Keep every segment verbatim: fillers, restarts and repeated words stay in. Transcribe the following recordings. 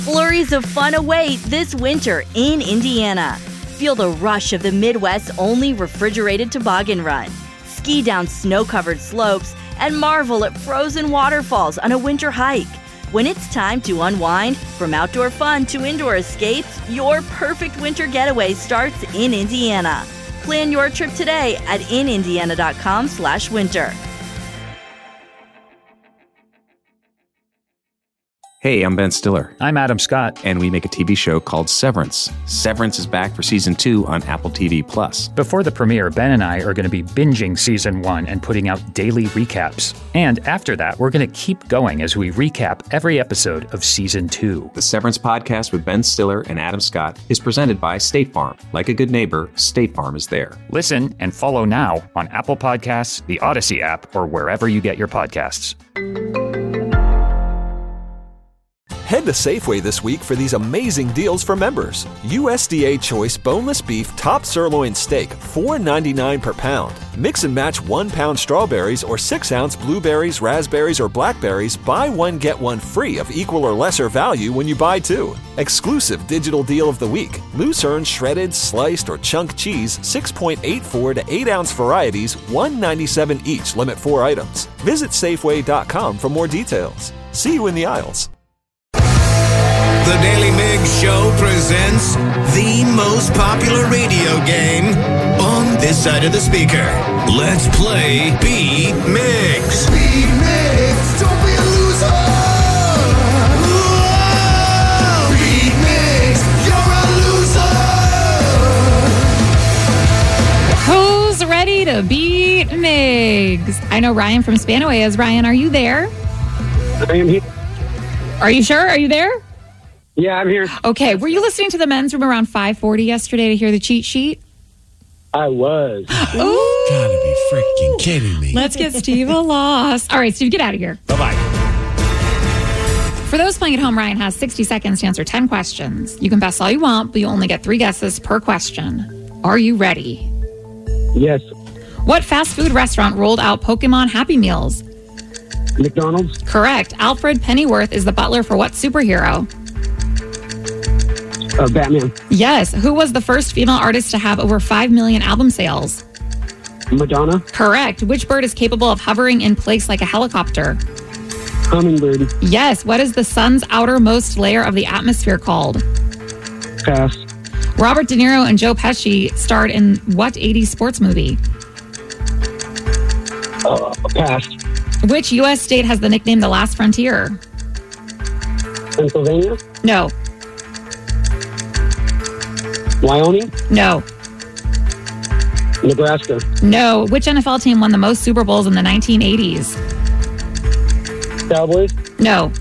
Flurries of fun await this winter in Indiana. Feel the rush of the Midwest's only refrigerated toboggan run. Ski down snow-covered slopes and marvel at frozen waterfalls on a winter hike. When it's time to unwind, from outdoor fun to indoor escapes, your perfect winter getaway starts in Indiana. Plan your trip today at in indiana dot com slash winter. Hey, I'm Ben Stiller. I'm Adam Scott. And we make a T V show called Severance. Severance is back for season two on Apple T V Plus. Before the premiere, Ben and I are going to be binging season one and putting out daily recaps. And after that, we're going to keep going as we recap every episode of season two. The Severance podcast with Ben Stiller and Adam Scott is presented by State Farm. Like a good neighbor, State Farm is there. Listen and follow now on Apple Podcasts, the Odyssey app, or wherever you get your podcasts. Head to Safeway this week for these amazing deals for members. U S D A Choice Boneless Beef Top Sirloin Steak, four ninety-nine per pound. Mix and match one pound strawberries or six ounce blueberries, raspberries, or blackberries. Buy one, get one free of equal or lesser value when you buy two. Exclusive digital deal of the week. Lucerne shredded, sliced, or chunk cheese, six point eight four to eight ounce varieties, one ninety-seven each, limit four items. Visit Safeway dot com for more details. See you in the aisles. The Daily Migs Show presents the most popular radio game on this side of the speaker. Let's play Beat Migs. Beat Migs, don't be a loser. Whoa! Beat Migs, you're a loser. Who's ready to beat Migs? I know Ryan from Spanaway is. Ryan, are you there? I am here. Are you sure? Are you there? Yeah, I'm here. Okay. Were you listening to the men's room around five forty yesterday to hear the cheat sheet? I was. Ooh. Gotta be freaking kidding me. Let's get Steve a loss. All right, Steve, get out of here. Bye-bye. For those playing at home, Ryan has sixty seconds to answer ten questions. You can guess all you want, but you only get three guesses per question. Are you ready? Yes. What fast food restaurant rolled out Pokemon Happy Meals? McDonald's. Correct. Alfred Pennyworth is the butler for what superhero? Uh, Batman. Yes. Who was the first female artist to have over five million album sales? Madonna. Correct. Which bird is capable of hovering in place like a helicopter? Hummingbird. Yes. What is the sun's outermost layer of the atmosphere called? Pass. Robert De Niro and Joe Pesci starred in what eighties sports movie? Uh, pass. Which U S state has the nickname The Last Frontier? Pennsylvania. No. Wyoming. No. Nebraska. No. Which N F L team won the most Super Bowls in the nineteen eighties? Cowboys. No.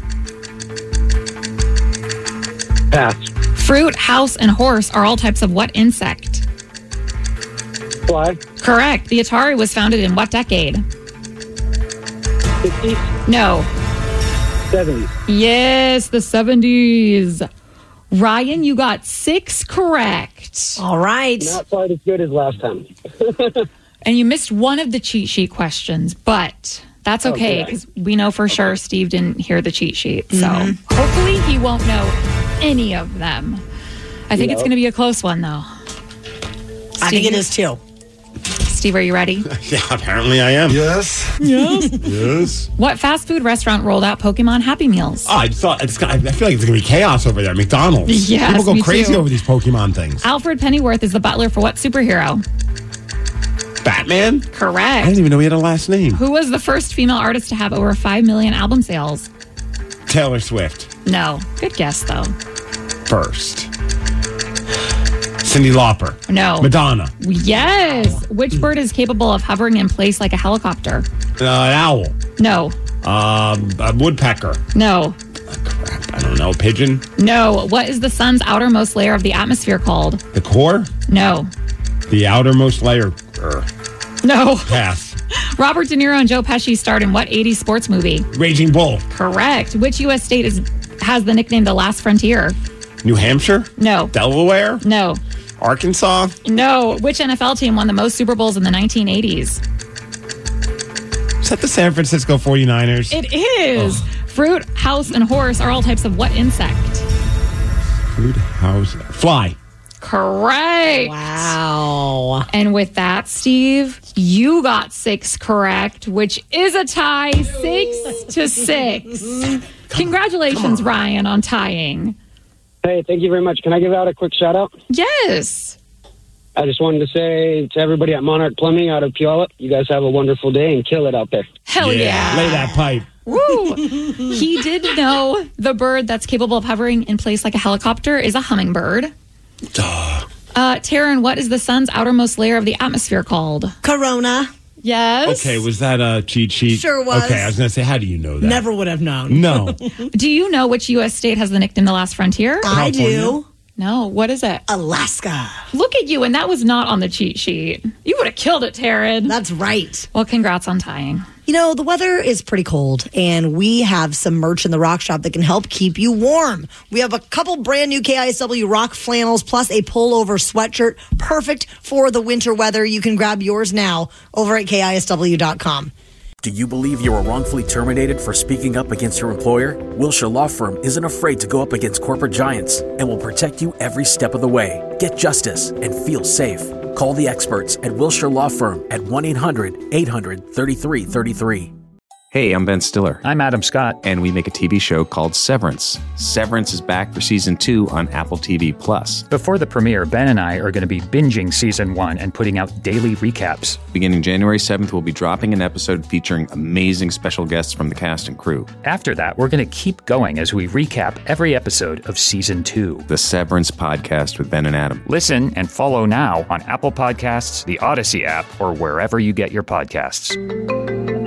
Pass. Fruit, house, and horse are all types of what insect? Fly. Correct. The Atari was founded in what decade? sixties. No. seventies. Yes, the seventies. Ryan, you got six correct. All right. Not quite as good as last time. And you missed one of the cheat sheet questions, but that's okay because okay. we know for okay. sure Steve didn't hear the cheat sheet. So mm-hmm. hopefully he won't know any of them. I think no. it's going to be a close one, though. Steve, I think it is, too. Steve, are you ready? Yeah, apparently I am. Yes. Yes. Yes. What fast food restaurant rolled out Pokemon Happy Meals? Oh, I thought it's got, I feel like it's going to be chaos over there. McDonald's. Yes, People go me crazy too. over these Pokemon things. Alfred Pennyworth is the butler for what superhero? Batman? Correct. I didn't even know he had a last name. Who was the first female artist to have over five million album sales? Taylor Swift. No. Good guess, though. First. Cyndi Lauper. No. Madonna. Yes. Which bird is capable of hovering in place like a helicopter? Uh, an owl. No. Um, a woodpecker. No. Oh, crap. I don't know. Pigeon. No. What is the sun's outermost layer of the atmosphere called? The core? No. The outermost layer. Er. No. Pass. Robert De Niro and Joe Pesci starred in what eighties sports movie? Raging Bull. Correct. Which U S state is has the nickname The Last Frontier? New Hampshire? No. Delaware? No. Arkansas? No. Which N F L team won the most Super Bowls in the nineteen eighties? Is that the San Francisco forty-niners? It is. Oh. Fruit, house, and horse are all types of what insect? Food house. Fly. Correct. Wow. And with that, Steve, you got six correct, which is a tie, six to six. Congratulations, Ryan, on tying. Hey, thank you very much. Can I give out a quick shout out? Yes. I just wanted to say to everybody at Monarch Plumbing out of Puyallup, you guys have a wonderful day and kill it out there. Hell yeah. Lay that pipe. Woo! He did know the bird that's capable of hovering in place like a helicopter is a hummingbird. Duh. Uh, Taryn, what is the sun's outermost layer of the atmosphere called? Corona. Yes. Okay, was that a cheat sheet? Sure was. Okay, I was going to say, how do you know that? Never would have known. No. Do you know which U S state has the nickname the last frontier? I do. No, what is it? Alaska. Look at you, and that was not on the cheat sheet. You would have killed it, Taryn. That's right. Well, congrats on tying. You know, the weather is pretty cold, and we have some merch in the Rock Shop that can help keep you warm. We have a couple brand new K I S W Rock flannels plus a pullover sweatshirt, perfect for the winter weather. You can grab yours now over at K I S W dot com. Do you believe you were wrongfully terminated for speaking up against your employer? Wilshire Law Firm isn't afraid to go up against corporate giants and will protect you every step of the way. Get justice and feel safe. Call the experts at Wilshire Law Firm at one eight hundred eight hundred thirty-three thirty-three. Hey, I'm Ben Stiller. I'm Adam Scott. And we make a T V show called Severance. Severance is back for season two on Apple T V Plus. Before the premiere, Ben and I are going to be binging season one and putting out daily recaps. Beginning January seventh, we'll be dropping an episode featuring amazing special guests from the cast and crew. After that, we're going to keep going as we recap every episode of season two. The Severance Podcast with Ben and Adam. Listen and follow now on Apple Podcasts, the Odyssey app, or wherever you get your podcasts.